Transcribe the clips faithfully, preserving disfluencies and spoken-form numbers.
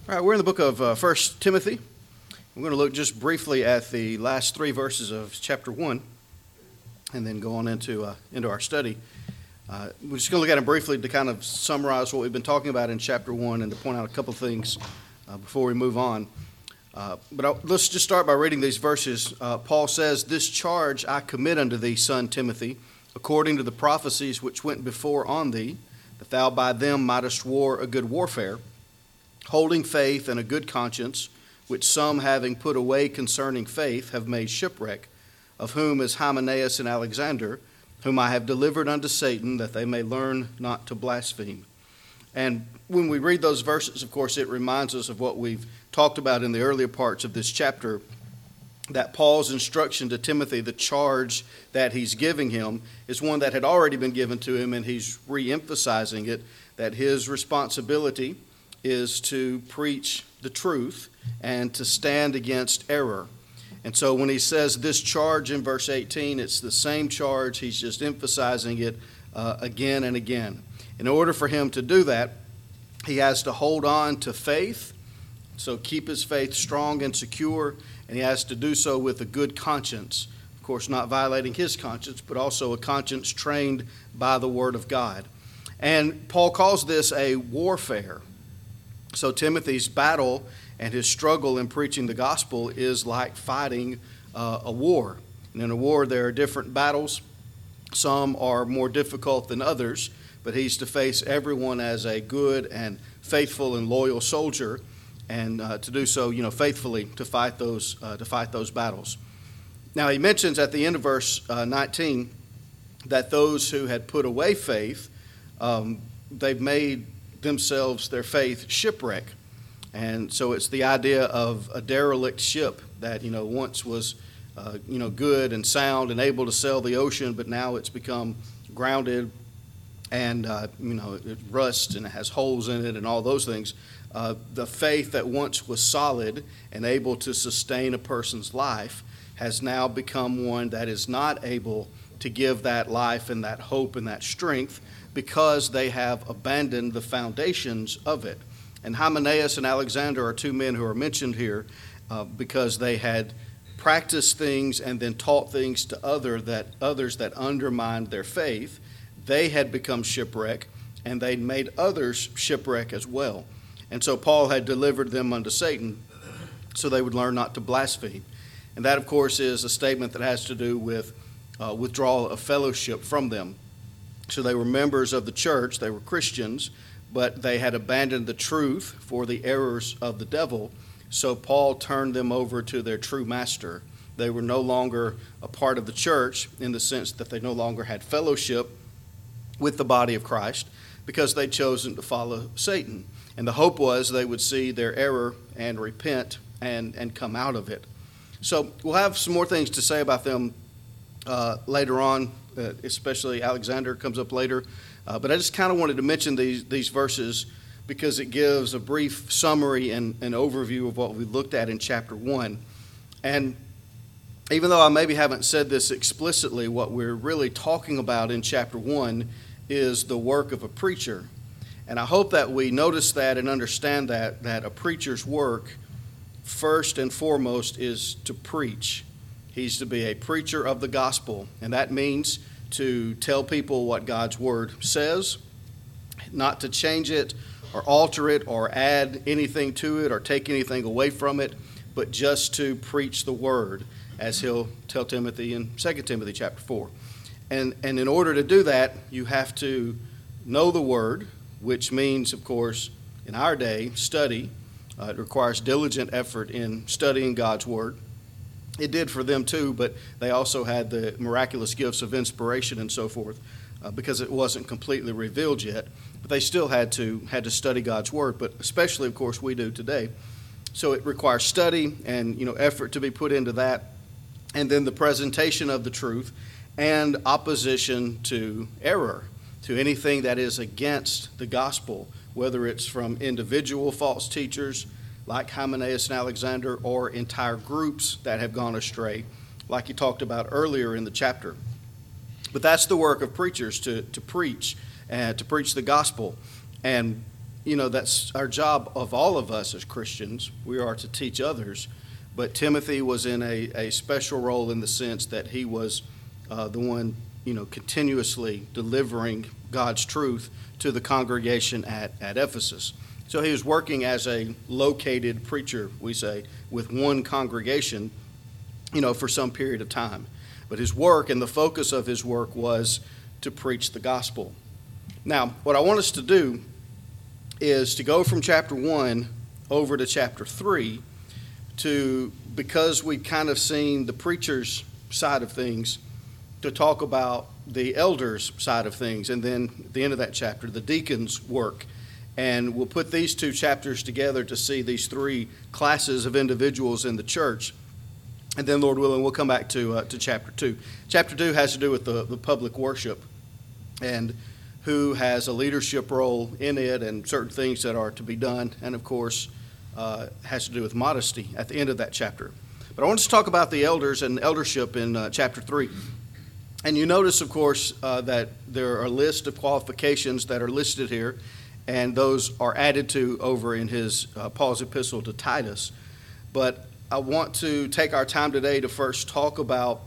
All right, we're in the book of uh, First Timothy. We're going to look just briefly at the last three verses of chapter one and then go on into uh, into our study. Uh, we're just going to look at them briefly to kind of summarize what we've been talking about in chapter one and to point out a couple things uh, before we move on. Uh, but I'll, let's just start by reading these verses. Uh, Paul says, "This charge I commit unto thee, son Timothy, according to the prophecies which went before on thee, that thou by them mightest war a good warfare, holding faith and a good conscience, which some having put away concerning faith have made shipwreck, of whom is Hymenaeus and Alexander, whom I have delivered unto Satan, that they may learn not to blaspheme." And when we read those verses, of course, it reminds us of what we've talked about in the earlier parts of this chapter, that Paul's instruction to Timothy, the charge that he's giving him, is one that had already been given to him, and he's re-emphasizing it, that his responsibility is to preach the truth and to stand against error. And so when he says this charge in verse eighteen, it's the same charge. He's just emphasizing it uh, again and again. In order for him to do that, he has to hold on to faith, so keep his faith strong and secure, and he has to do so with a good conscience. Of course, not violating his conscience, but also a conscience trained by the Word of God. And Paul calls this a warfare. So Timothy's battle and his struggle in preaching the gospel is like fighting uh, a war. And in a war, there are different battles. Some are more difficult than others, but he's to face everyone as a good and faithful and loyal soldier, and uh, to do so, you know, faithfully to fight those uh, to fight those battles. Now he mentions at the end of verse uh, nineteen that those who had put away faith, um, they've made themselves their faith shipwreck. And so it's the idea of a derelict ship that, you know, once was, uh, you know, good and sound and able to sail the ocean, but now it's become grounded and, uh, you know, it rusts and it has holes in it and all those things. Uh, the faith that once was solid and able to sustain a person's life has now become one that is not able to give that life and that hope and that strength, because they have abandoned the foundations of it. And Hymenaeus and Alexander are two men who are mentioned here uh, because they had practiced things and then taught things to other that others that undermined their faith. They had become shipwreck, and they'd made others shipwreck as well. And so Paul had delivered them unto Satan so they would learn not to blaspheme. And that, of course, is a statement that has to do with uh, withdrawal of fellowship from them. So they were members of the church, they were Christians, but they had abandoned the truth for the errors of the devil. So Paul turned them over to their true master. They were no longer a part of the church in the sense that they no longer had fellowship with the body of Christ because they'd chosen to follow Satan. And the hope was they would see their error and repent and, and come out of it. So we'll have some more things to say about them uh, later on. Uh, especially Alexander comes up later. Uh, but I just kind of wanted to mention these these verses because it gives a brief summary and an overview of what we looked at in chapter one. And even though I maybe haven't said this explicitly, what we're really talking about in chapter one is the work of a preacher. And I hope that we notice that and understand that, that a preacher's work, first and foremost, is to preach. He's to be a preacher of the gospel, and that means to tell people what God's word says, not to change it or alter it or add anything to it or take anything away from it, but just to preach the word, as he'll tell Timothy in Second Timothy chapter four. And, and in order to do that, you have to know the word, which means, of course, in our day, study. Uh, it requires diligent effort in studying God's word. It did for them too, but they also had the miraculous gifts of inspiration and so forth uh, because it wasn't completely revealed yet. But they still had to had to study God's word, but especially, of course, we do today. So it requires study and, you know, effort to be put into that, and then the presentation of the truth and opposition to error, to anything that is against the gospel, whether it's from individual false teachers like Hymenaeus and Alexander, or entire groups that have gone astray, like he talked about earlier in the chapter. But that's the work of preachers, to, to preach, and to preach the gospel. And you know, that's our job of all of us as Christians. We are to teach others. But Timothy was in a, a special role in the sense that he was uh, the one, you know, continuously delivering God's truth to the congregation at, at Ephesus. So he was working as a located preacher, we say, with one congregation, you know, for some period of time. But his work and the focus of his work was to preach the gospel. Now, what I want us to do is to go from chapter one over to chapter three to, because we've kind of seen the preacher's side of things, to talk about the elders' side of things, and then at the end of that chapter, the deacons' work. And we'll put these two chapters together to see these three classes of individuals in the church. And then, Lord willing, we'll come back to uh, to chapter two. Chapter two has to do with the, the public worship and who has a leadership role in it and certain things that are to be done. And, of course, uh, has to do with modesty at the end of that chapter. But I want us to talk about the elders and eldership in uh, chapter three. And you notice, of course, uh, that there are a list of qualifications that are listed here, and those are added to over in his uh, Paul's epistle to Titus. But I want to take our time today to first talk about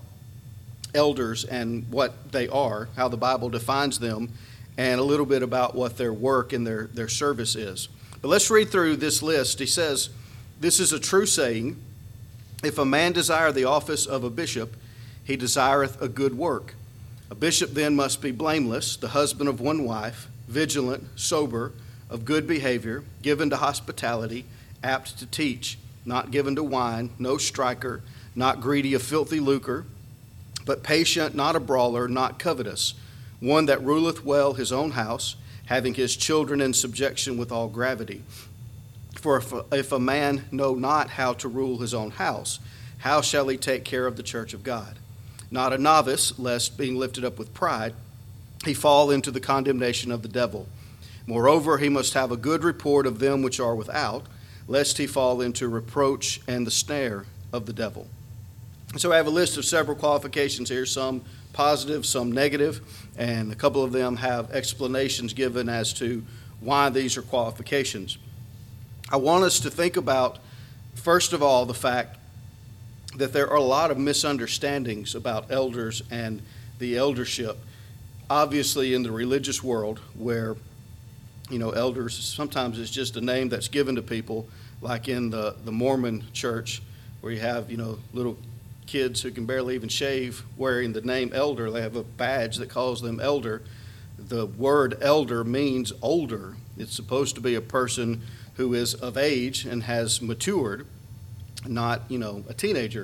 elders and what they are, how the Bible defines them, and a little bit about what their work and their, their service is. But let's read through this list. He says, "This is a true saying, if a man desire the office of a bishop, he desireth a good work. A bishop then must be blameless, the husband of one wife, vigilant, sober, of good behavior, given to hospitality, apt to teach, not given to wine, no striker, not greedy of filthy lucre, but patient, not a brawler, not covetous, one that ruleth well his own house, having his children in subjection with all gravity. For if a, if a man know not how to rule his own house, how shall he take care of the church of God? Not a novice, lest being lifted up with pride, he fall into the condemnation of the devil. Moreover, he must have a good report of them which are without, lest he fall into reproach and the snare of the devil." So I have a list of several qualifications here, some positive, some negative, and a couple of them have explanations given as to why these are qualifications. I want us to think about, first of all, the fact that there are a lot of misunderstandings about elders and the eldership. Obviously, in the religious world, where, you know, elders, sometimes it's just a name that's given to people, like in the, the Mormon church, where you have, you know, little kids who can barely even shave wearing the name elder. They have a badge that calls them elder. The word elder means older. It's supposed to be a person who is of age and has matured, not, you know, a teenager.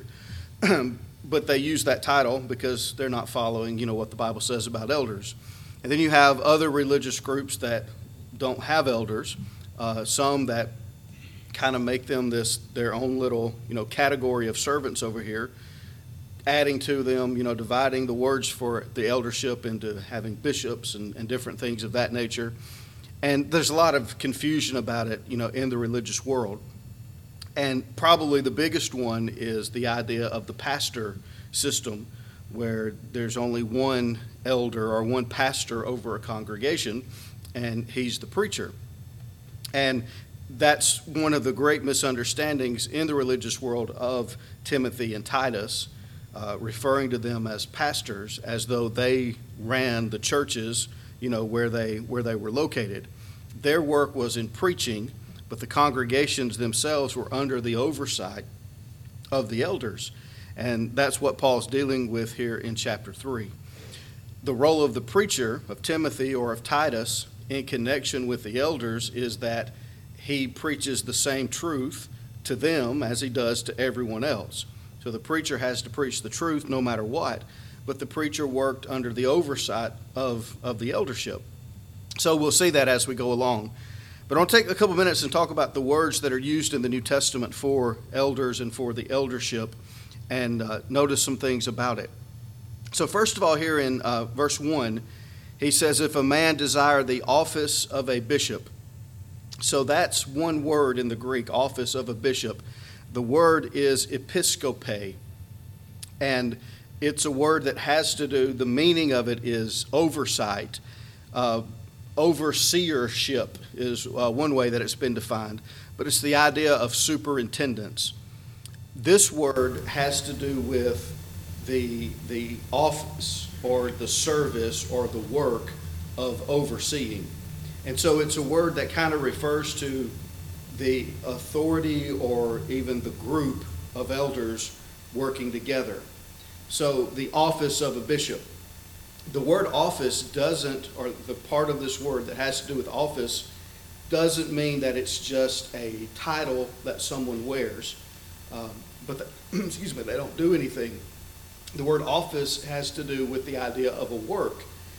But they use that title because they're not following, you know, what the Bible says about elders. And then you have other religious groups that don't have elders, uh, some that kind of make them this their own little, you know, category of servants over here, adding to them, you know, dividing the words for the eldership into having bishops and, and different things of that nature. And there's a lot of confusion about it, you know, in the religious world. And probably the biggest one is the idea of the pastor system, where there's only one elder or one pastor over a congregation, and he's the preacher. And that's one of the great misunderstandings in the religious world of Timothy and Titus, uh, referring to them as pastors as though they ran the churches, you know, where they where they were located. Their work was in preaching, but the congregations themselves were under the oversight of the elders. And that's what Paul's dealing with here in chapter three. The role of the preacher, of Timothy or of Titus, in connection with the elders is that he preaches the same truth to them as he does to everyone else. So the preacher has to preach the truth no matter what, but the preacher worked under the oversight of, of the eldership. So we'll see that as we go along. But I'll take a couple minutes and talk about the words that are used in the New Testament for elders and for the eldership, and uh, notice some things about it. So first of all, here in uh, verse one, he says, if a man desire the office of a bishop. So that's one word in the Greek, office of a bishop. The word is episkope, and it's a word that has to do, the meaning of it is oversight. Uh, overseership is uh, one way that it's been defined, but it's the idea of superintendence. This word has to do with the, the office or the service or the work of overseeing. And so it's a word that kind of refers to the authority or even the group of elders working together. So the office of a bishop. The word office doesn't, or the part of this word that has to do with office, doesn't mean that it's just a title that someone wears. Um, but, the, excuse me, they don't do anything. The word office has to do with the idea of a work.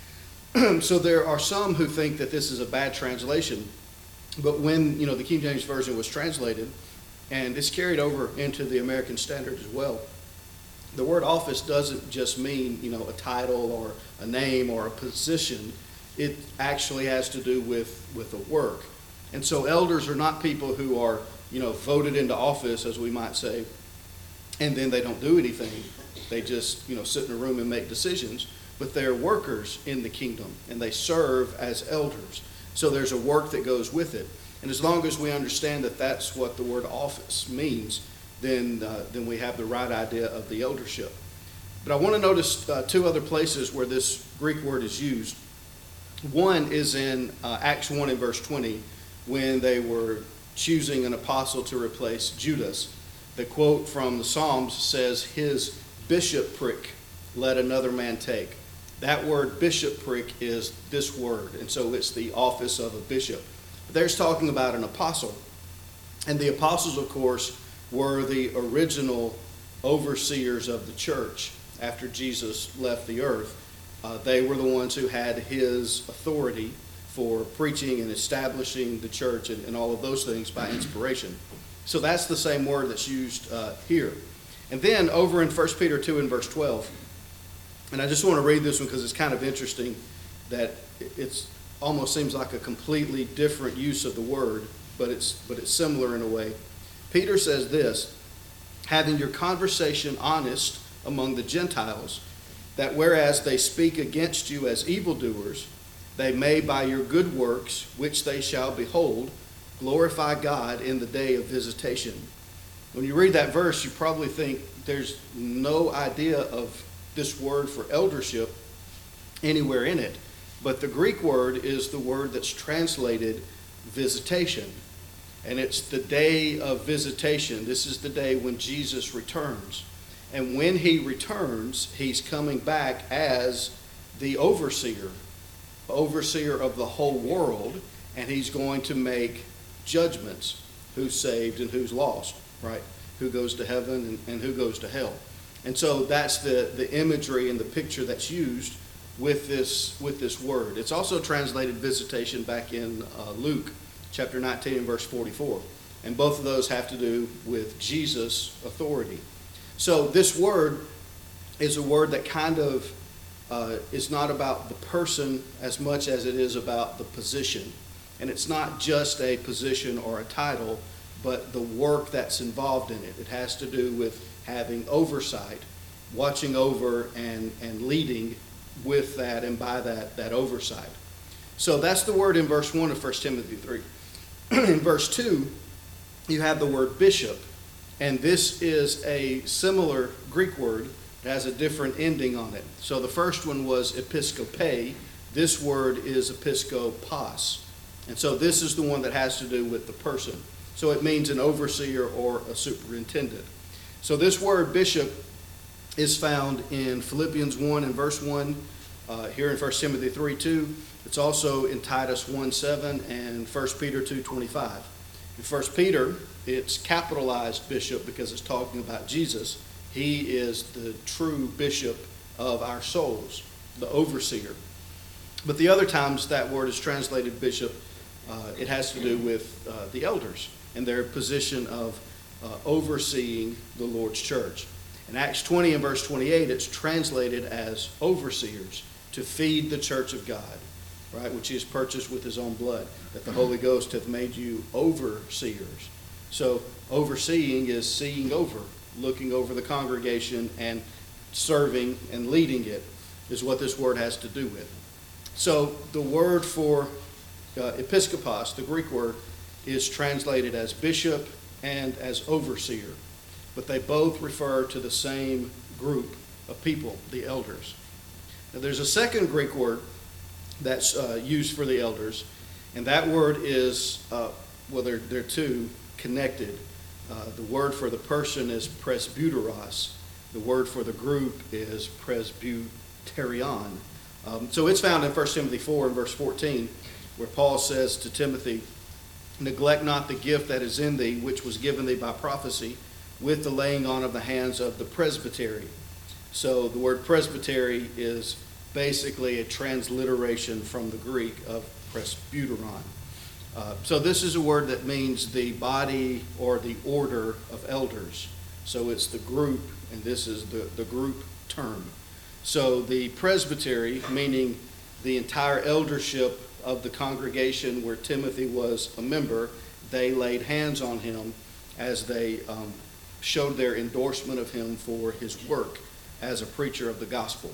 So there are some who think that this is a bad translation, but when, you know, the King James Version was translated, and it's carried over into the American Standard as well, the word office doesn't just mean, you know, a title or a name or a position. It actually has to do with, with a work. And so elders are not people who are, you know, voted into office, as we might say, and then they don't do anything. They just, you know, sit in a room and make decisions. But they're workers in the kingdom, and they serve as elders. So there's a work that goes with it. And as long as we understand that that's what the word office means, then, uh, then we have the right idea of the eldership. But I want to notice uh, two other places where this Greek word is used. One is in uh, Acts one and verse twenty, when they were choosing an apostle to replace Judas. The quote from the Psalms says, "His bishopric let another man take." That word bishopric is this word, and so it's the office of a bishop. But there's talking about an apostle. And the apostles, of course, were the original overseers of the church after Jesus left the earth. Uh, they were the ones who had his authority for preaching and establishing the church and, and all of those things by inspiration. So that's the same word that's used uh, here. And then over in First Peter two and verse twelve, and I just want to read this one because it's kind of interesting that it's almost seems like a completely different use of the word, but it's but it's similar in a way. Peter says this, "Having your conversation honest among the Gentiles, that whereas they speak against you as evildoers, they may by your good works, which they shall behold, glorify God in the day of visitation." When you read that verse, you probably think there's no idea of this word for eldership anywhere in it. But the Greek word is the word that's translated visitation. And it's the day of visitation. This is the day when Jesus returns. And when he returns, he's coming back as the overseer, overseer of the whole world, and he's going to make judgments, who's saved and who's lost, right? Who goes to heaven and, and who goes to hell. And so that's the, the imagery and the picture that's used with this, with this word. It's also translated visitation back in uh, Luke chapter nineteen and verse forty-four. And both of those have to do with Jesus' authority. So this word is a word that kind of uh, is not about the person as much as it is about the position. And it's not just a position or a title, but the work that's involved in it. It has to do with having oversight, watching over and, and leading with that and by that, that oversight. So that's the word in verse one of First Timothy three. In verse two, you have the word bishop. And this is a similar Greek word. It has a different ending on it. So the first one was episkope. This word is episkopos. And so this is the one that has to do with the person. So it means an overseer or a superintendent. So this word bishop is found in Philippians one and verse one, uh, here in First Timothy three two. It's also in Titus one seven and First Peter two twenty-five. In First Peter, it's capitalized bishop because it's talking about Jesus. He is the true bishop of our souls, the overseer. But the other times that word is translated bishop, uh, it has to do with uh, the elders and their position of uh, overseeing the Lord's church. In Acts twenty and verse twenty-eight, it's translated as overseers to feed the church of God, right, which he has purchased with his own blood, that the Holy Ghost hath made you overseers. So overseeing is seeing over, looking over the congregation and serving and leading it is what this word has to do with. So the word for uh, episkopos, the Greek word, is translated as bishop and as overseer, but they both refer to the same group of people, the elders. Now, there's a second Greek word that's uh, used for the elders, and that word is, uh, well, they're, they're two connected. Uh, the word for the person is presbyteros. The word for the group is presbyterion. Um, so it's found in First Timothy four and verse fourteen, where Paul says to Timothy, "Neglect not the gift that is in thee, which was given thee by prophecy, with the laying on of the hands of the presbytery." So the word presbytery is basically a transliteration from the Greek of presbyteron. Uh, so this is a word that means the body or the order of elders. So it's the group, and this is the, the group term. So the presbytery, meaning the entire eldership of the congregation where Timothy was a member, they laid hands on him as they um, showed their endorsement of him for his work as a preacher of the gospel.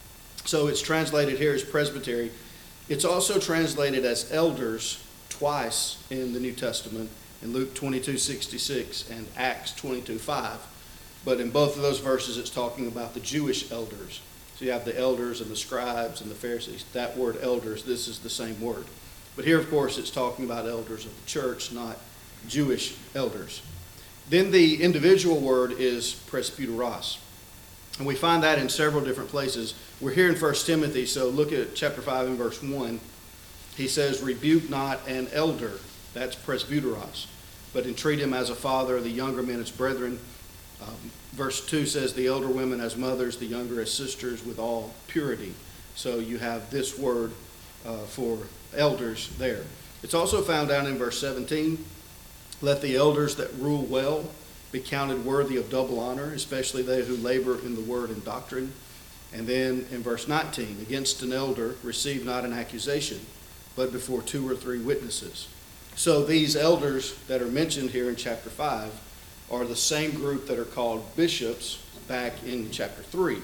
So it's translated here as presbytery. It's also translated as elders twice in the New Testament, in Luke twenty-two sixty-six and Acts twenty-two five. But in both of those verses, it's talking about the Jewish elders. So you have the elders and the scribes and the Pharisees. That word elders, this is the same word. But here, of course, it's talking about elders of the church, not Jewish elders. Then the individual word is presbyteros. And we find that in several different places. We're here in First Timothy, so look at chapter five and verse one. He says, "Rebuke not an elder," that's presbyteros, "but entreat him as a father, the younger men as brethren." Um, verse two says, "The elder women as mothers, the younger as sisters, with all purity." So you have this word uh, for elders there. It's also found down in verse seventeen, "Let the elders that rule well be counted worthy of double honor, especially they who labor in the word and doctrine." And then in verse nineteen, "Against an elder receive not an accusation, but before two or three witnesses." So these elders that are mentioned here in chapter five are the same group that are called bishops back in chapter three.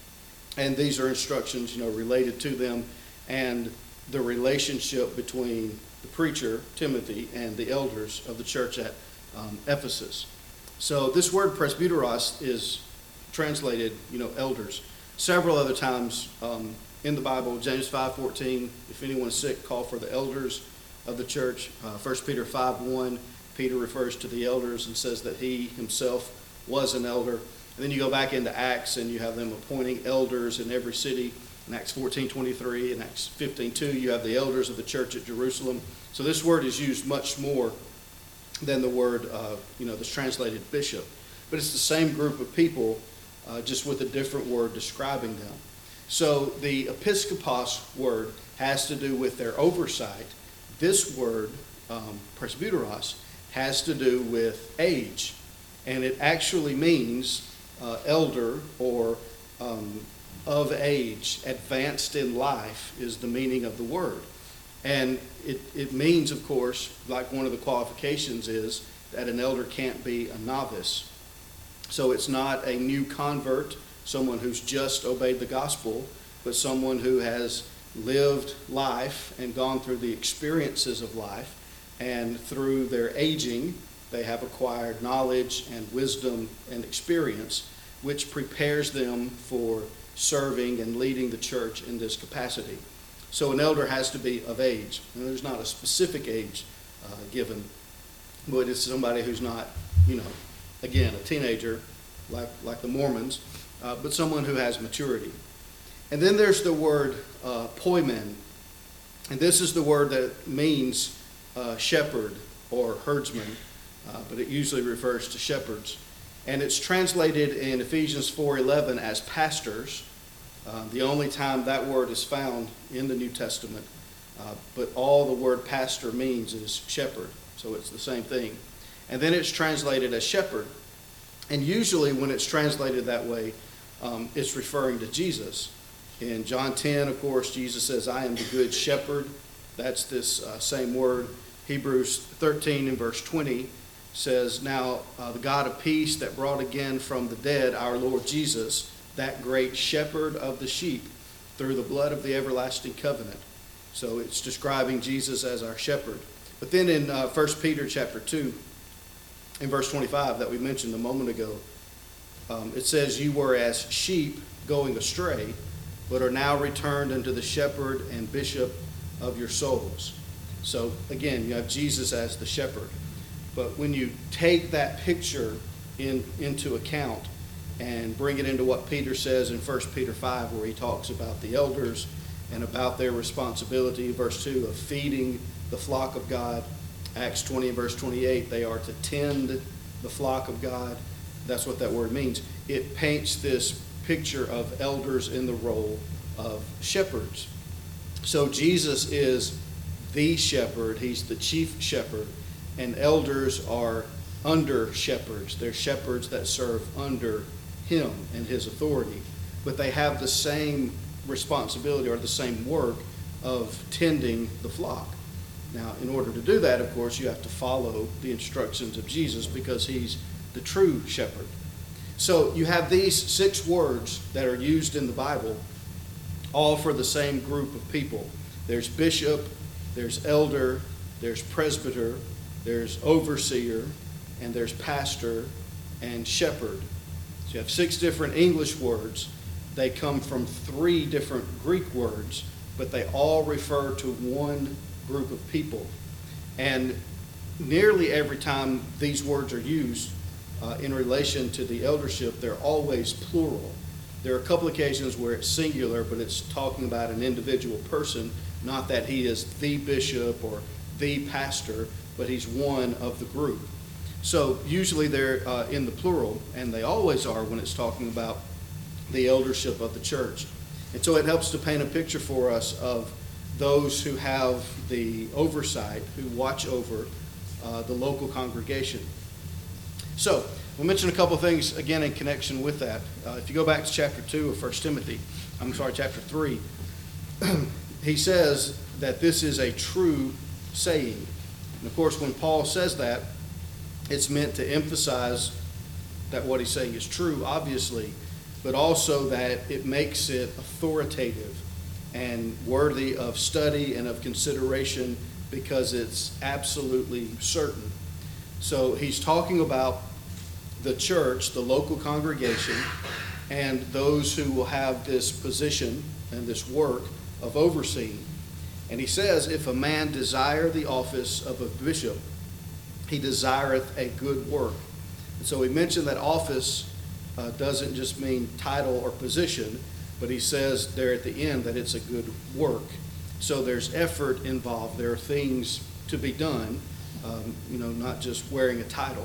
And these are instructions, you know, related to them and the relationship between the preacher, Timothy, and the elders of the church at um, Ephesus. So this word presbyteros is translated, you know, elders. Several other times um, in the Bible, James five fourteen, "If anyone is sick, call for the elders of the church." Uh, First Peter five one, Peter refers to the elders and says that he himself was an elder. And then you go back into Acts and you have them appointing elders in every city. In Acts fourteen twenty-three and Acts fifteen two, you have the elders of the church at Jerusalem. So this word is used much more than the word, uh, you know, that's translated bishop. But it's the same group of people, uh, just with a different word describing them. So the episkopos word has to do with their oversight. This word, um, presbyteros, has to do with age. And it actually means uh, elder or um, of age, advanced in life is the meaning of the word. And it, it means, of course, like one of the qualifications is that an elder can't be a novice. So it's not a new convert, someone who's just obeyed the gospel, but someone who has lived life and gone through the experiences of life, and through their aging, they have acquired knowledge and wisdom and experience, which prepares them for serving and leading the church in this capacity. So an elder has to be of age. And there's not a specific age uh, given, but it's somebody who's not, you know, again, a teenager like, like the Mormons, uh, but someone who has maturity. And then there's the word uh, poimen. And this is the word that means uh, shepherd or herdsman, uh, but it usually refers to shepherds. And it's translated in Ephesians four eleven as pastors. Uh, the only time that word is found in the New Testament, uh, but all the word pastor means is shepherd, so it's the same thing. And then it's translated as shepherd, and usually when it's translated that way, um, it's referring to Jesus. In John ten, of course, Jesus says, "I am the good shepherd." That's this uh, same word. Hebrews thirteen and verse twenty says, "Now uh, the God of peace that brought again from the dead our Lord Jesus, that great shepherd of the sheep, through the blood of the everlasting covenant." So it's describing Jesus as our shepherd. But then in uh, First Peter chapter two, in verse twenty-five that we mentioned a moment ago, um, it says, "You were as sheep going astray, but are now returned unto the shepherd and bishop of your souls." So again, you have Jesus as the shepherd. But when you take that picture in, into account and bring it into what Peter says in First Peter five, where he talks about the elders and about their responsibility, verse two, of feeding the flock of God. Acts twenty and verse twenty-eight, they are to tend the flock of God. That's what that word means. It paints this picture of elders in the role of shepherds. So Jesus is the shepherd. He's the chief shepherd. And elders are under shepherds. They're shepherds that serve under him and his authority. But they have the same responsibility or the same work of tending the flock. Now, in order to do that, of course, you have to follow the instructions of Jesus because he's the true shepherd. So you have these six words that are used in the Bible, all for the same group of people. There's bishop, there's elder, there's presbyter, there's overseer, and there's pastor and shepherd. So you have six different English words. They come from three different Greek words, but they all refer to one group of people. And nearly every time these words are used uh, in relation to the eldership, they're always plural. There are a couple occasions where it's singular, but it's talking about an individual person, not that he is the bishop or the pastor, but he's one of the group. So usually they're uh, in the plural, and they always are when it's talking about the eldership of the church. And so it helps to paint a picture for us of those who have the oversight, who watch over uh, the local congregation. So we'll mention a couple of things again in connection with that. Uh, if you go back to chapter two of First Timothy, I'm sorry, chapter three, he says that this is a true saying. And of course, when Paul says that, it's meant to emphasize that what he's saying is true, obviously, but also that it makes it authoritative and worthy of study and of consideration because it's absolutely certain. So he's talking about the church, the local congregation, and those who will have this position and this work of overseeing. And he says, if a man desire the office of a bishop, he desireth a good work. And so we mentioned that office uh, doesn't just mean title or position, but he says there at the end that it's a good work. So there's effort involved. There are things to be done, um, you know, not just wearing a title.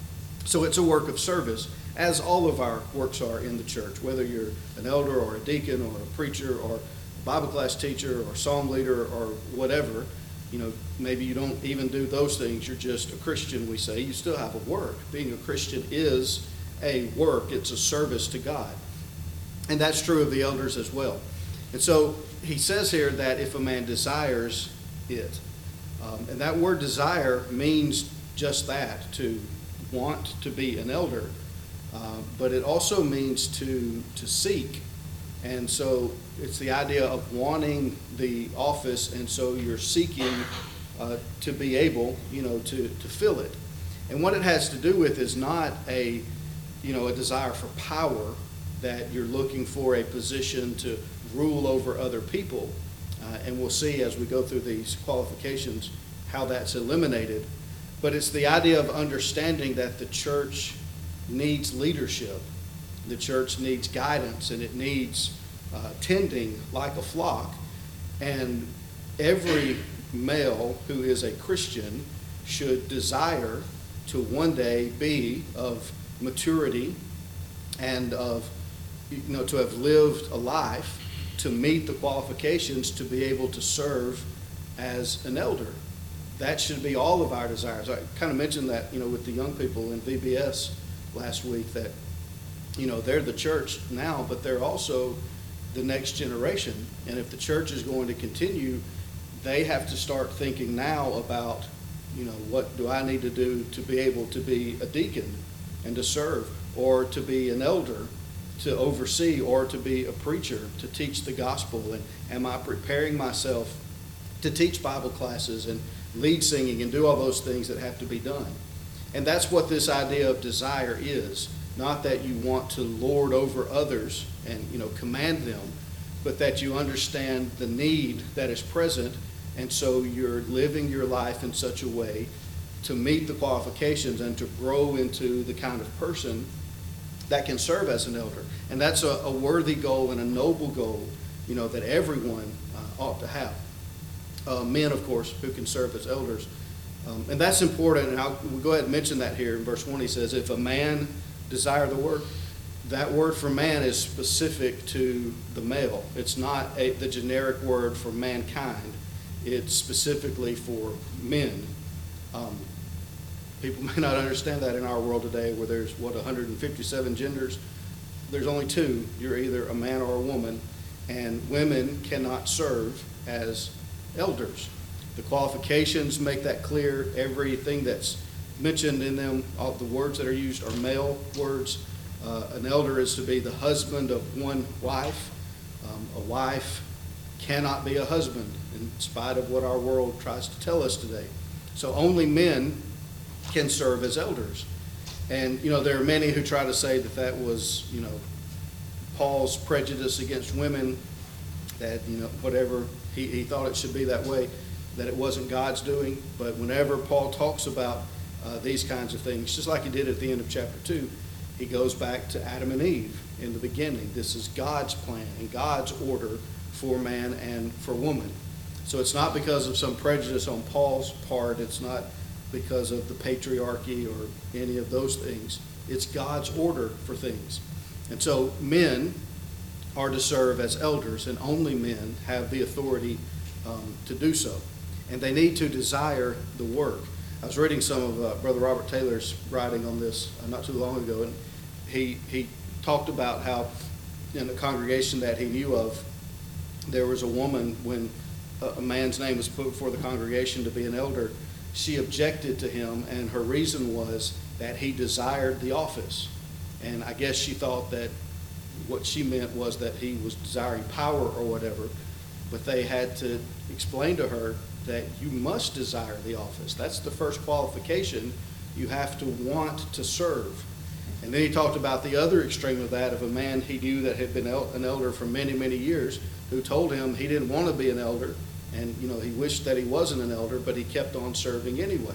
So it's a work of service, as all of our works are in the church, whether you're an elder or a deacon or a preacher or a Bible class teacher or psalm leader or whatever. You know, maybe you don't even do those things. You're just a Christian, we say. You still have a work. Being a Christian is a work. It's a service to God. And that's true of the elders as well. And so he says here that if a man desires it, um, and that word desire means just that, to want to be an elder, uh, but it also means to to seek. And so it's the idea of wanting the office, and so you're seeking uh, to be able, you know, to, to fill it. And what it has to do with is not a, you know, a desire for power, that you're looking for a position to rule over other people. Uh, and we'll see as we go through these qualifications how that's eliminated. But it's the idea of understanding that the church needs leadership. The church needs guidance, and it needs uh, tending like a flock. And every male who is a Christian should desire to one day be of maturity and of, you know, to have lived a life to meet the qualifications to be able to serve as an elder. That should be all of our desires. I kind of mentioned that, you know, with the young people in V B S last week, that, you know, they're the church now, but they're also the next generation. And if the church is going to continue, they have to start thinking now about, you know, what do I need to do to be able to be a deacon and to serve, or to be an elder, to oversee, or to be a preacher, to teach the gospel. And am I preparing myself to teach Bible classes and lead singing and do all those things that have to be done. And that's what this idea of desire is. Not that you want to lord over others and, you know, command them, but that you understand the need that is present, and so you're living your life in such a way to meet the qualifications and to grow into the kind of person that can serve as an elder. And that's a, a worthy goal and a noble goal, you know, that everyone uh, ought to have. Uh, men, of course, who can serve as elders. Um, and that's important, and I'll we'll go ahead and mention that here in verse one. He says, if a man desire the word, that word for man is specific to the male. It's not a, the generic word for mankind. It's specifically for men. Um, people may not understand that in our world today, where there's, what, one hundred fifty-seven genders. There's only two. You're either a man or a woman, and women cannot serve as elders. The qualifications make that clear. Everything that's mentioned in them, all the words that are used are male words. Uh, an elder is to be the husband of one wife. Um, a wife cannot be a husband, in spite of what our world tries to tell us today. So only men can serve as elders. And, you know, there are many who try to say that that was, you know, Paul's prejudice against women, that, you know, whatever, he, he thought it should be that way, that it wasn't God's doing. But whenever Paul talks about uh, these kinds of things, just like he did at the end of chapter two, he goes back to Adam and Eve in the beginning. This is God's plan and God's order for man and for woman. So it's not because of some prejudice on Paul's part. It's not because of the patriarchy or any of those things. It's God's order for things. And so men are to serve as elders, and only men have the authority um, to do so. And they need to desire the work. I was reading some of uh, Brother Robert Taylor's writing on this uh, not too long ago, and he, he talked about how in a congregation that he knew of, there was a woman, when a, a man's name was put before the congregation to be an elder, she objected to him, and her reason was that he desired the office. And I guess she thought that what she meant was that he was desiring power or whatever, but they had to explain to her that you must desire the office. That's the first qualification. You have to want to serve. And then he talked about the other extreme of that, of a man he knew that had been el- an elder for many, many years, who told him he didn't want to be an elder, and, you know, he wished that he wasn't an elder, but he kept on serving anyway.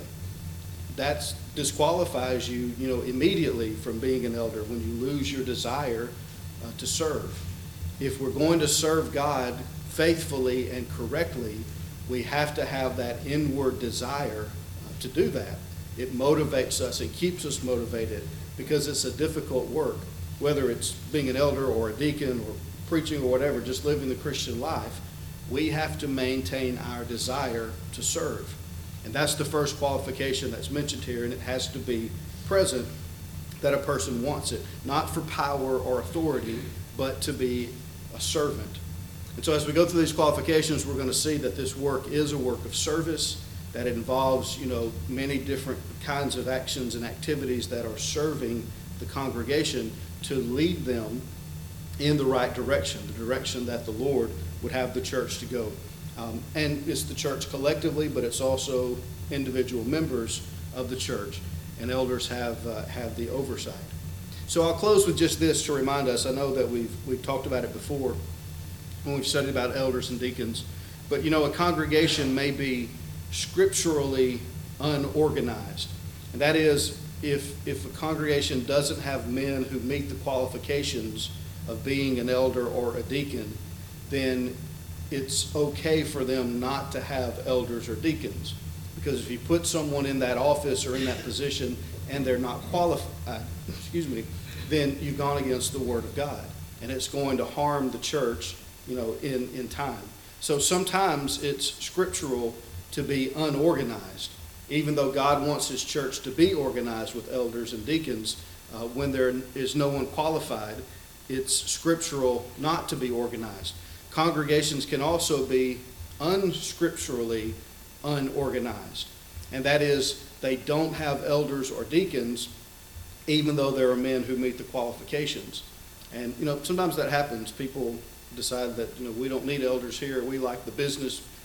That disqualifies you, you know, immediately from being an elder when you lose your desire uh, to serve. If we're going to serve God faithfully and correctly, we have to have that inward desire uh, to do that. It motivates us and keeps us motivated, because it's a difficult work, whether it's being an elder or a deacon or preaching or whatever, just living the Christian life. We have to maintain our desire to serve. And that's the first qualification that's mentioned here, and it has to be present, that a person wants it, not for power or authority, but to be a servant. And so as we go through these qualifications, we're going to see that this work is a work of service, that it involves, you know, many different kinds of actions and activities that are serving the congregation to lead them in the right direction, the direction that the Lord would have the church to go. Um, and it's the church collectively, but it's also individual members of the church, and elders have uh, have the oversight. So I'll close with just this to remind us. I know that we've we've talked about it before when we've studied about elders and deacons, but, you know, a congregation may be scripturally unorganized, and that is, if if a congregation doesn't have men who meet the qualifications of being an elder or a deacon, then it's okay for them not to have elders or deacons. Because if you put someone in that office or in that position and they're not qualified, excuse me, then you've gone against the Word of God, and it's going to harm the church, you know, in, in time. So sometimes it's scriptural to be unorganized, even though God wants His church to be organized with elders and deacons. Uh, when there is no one qualified, it's scriptural not to be organized. Congregations can also be unscripturally unorganized, and that is, they don't have elders or deacons, even though there are men who meet the qualifications. And, you know, sometimes that happens. People decide that, you know, we don't need elders here. We like the business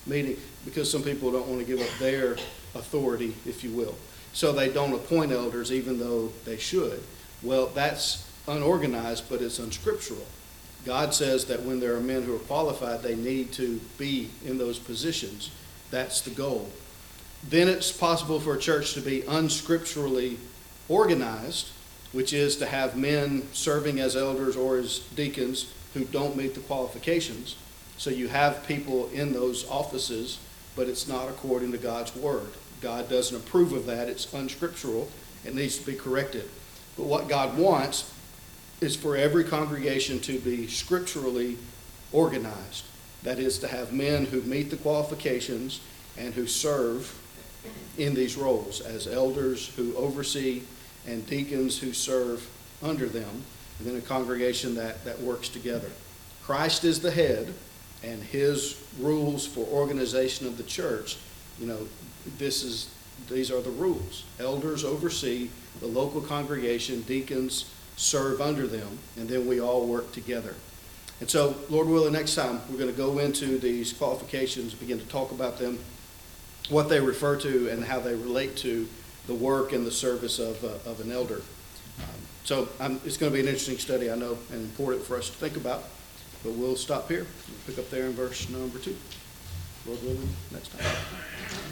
meeting, because some people don't want to give up their authority, if you will. So they don't appoint elders even though they should. Well, that's unorganized, but it's unscriptural. God says that when there are men who are qualified, they need to be in those positions. That's the goal. Then it's possible for a church to be unscripturally organized, which is to have men serving as elders or as deacons who don't meet the qualifications. So you have people in those offices, but it's not according to God's word. God doesn't approve of that. It's unscriptural. It needs to be corrected. But what God wants is for every congregation to be scripturally organized. That is, to have men who meet the qualifications and who serve in these roles as elders who oversee and deacons who serve under them, and then a congregation that, that works together. Christ is the head, and his rules for organization of the church, you know, this is these are the rules. Elders oversee the local congregation, deacons serve under them, and then we all work together. And so, Lord willing, next time we're going to go into these qualifications, begin to talk about them, what they refer to, and how they relate to the work and the service of, uh, of an elder. Um, so um, it's going to be an interesting study, I know, and important for us to think about. But we'll stop here. We'll pick up there in verse number two. Lord willing, next time.